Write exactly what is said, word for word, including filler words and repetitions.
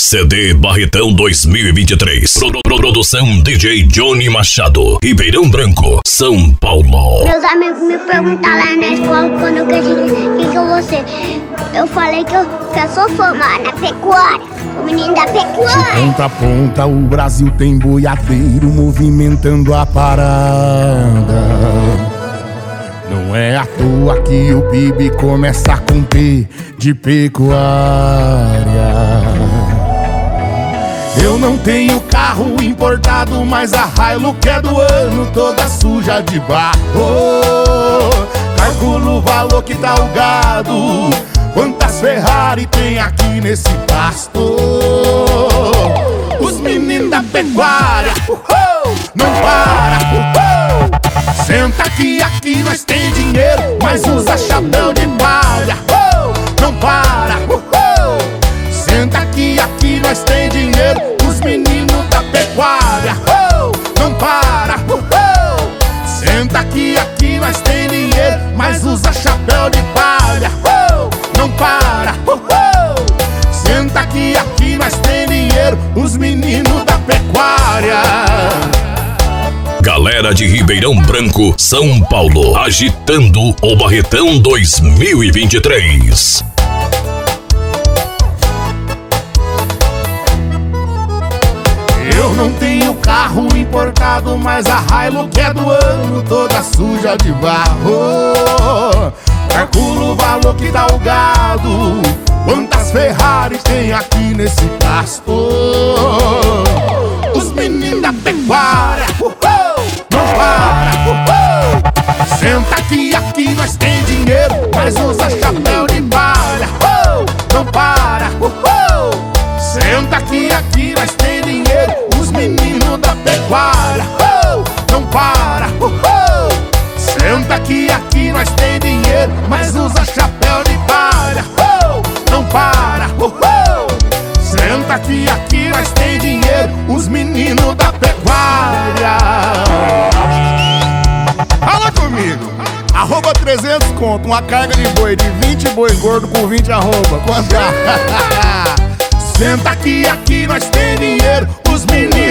C D Barretão dois mil e vinte e três. Pro, pro, produção D J Johnny Machado, Ribeirão Branco, São Paulo. Meus amigos me perguntaram lá na escola quando eu cresci, quem que eu vou ser? Eu falei que eu, que eu sou formada na pecuária, o menino da pecuária. De ponta a ponta o Brasil tem boiadeiro movimentando a parada. Não é à toa que o P I B começa com P de pecuária. Eu não tenho carro importado, mas a Hilux é do ano, toda suja de barro. Calculo o valor que dá o gado, quantas Ferrari tem aqui nesse pasto. Os meninos da pecuária, uhul, não para, uhul. Senta aqui, aqui nós tem dinheiro, mas usa chapéu de palha, uhul, não para, uhul. Senta aqui, aqui nós tem dinheiro, os meninos da pecuária, uhul, não para, uhul. Senta aqui, aqui nós tem dinheiro, mas usa chapéu de palha, uhul, não para, uhul. Senta aqui, aqui nós tem dinheiro, os meninos da pecuária. Galera de Ribeirão Branco, São Paulo, agitando o Barretão dois mil e vinte e três. Eu não tenho carro importado, mas a Hilux é do ano, toda suja de barro. Calculo o valor que dá o gado, quantas Ferrari tem aqui nesse pasto. Os meninos da pecuária, uhul, não para, uhul. Senta aqui, aqui nós tem dinheiro, mas usa chapéu de palha, uhul, não para, uhul. Senta aqui, aqui nós tem dinheiro, os meninos da pecuária, uhul, não para, uhul. Senta aqui, aqui nós tem dinheiro, mas usa chapéu de palha, uhul, não para, uhul. Senta aqui, aqui nós tem dinheiro, os meninos da pecuária. Fala comigo. Arroba trezentos conto, uma carga de boi de vinte boi gordo com vinte arroba. Quanto é? Senta aqui, aqui nós tem dinheiro, os meninos